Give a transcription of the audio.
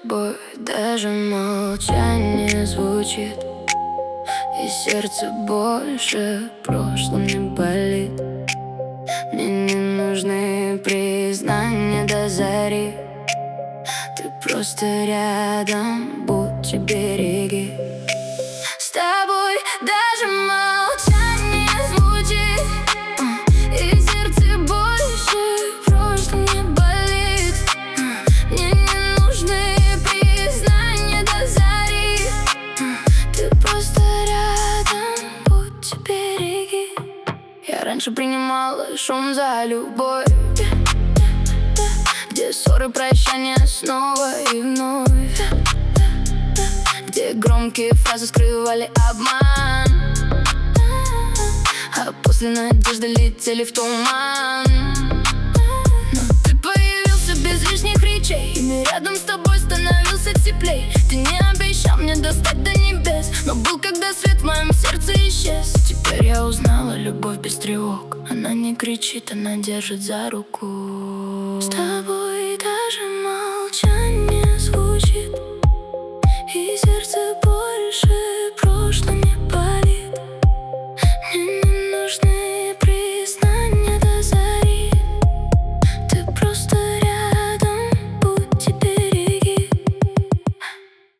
тобой даже молчание звучит, и сердце больше прошлым не болит. Мне не нужны признания до зари, ты просто рядом, будь и береги. С тобой даже молчание звучит, и сердце больше прошлым не болит. Мне не нужны признания до зари, ты просто рядом, будь и береги. Я раньше принимала шум за любовь, где ссоры, прощания снова и вновь, где громкие фразы скрывали обман, а после надежды летели в туман. Но ты появился без лишних речей, и мне рядом с тобой становился теплей. Ты не обещал мне достать до небес, но был, когда свет в моем сердце исчез. Теперь я узнала любовь без тревог, она не кричит, она держит за руку. С тобой даже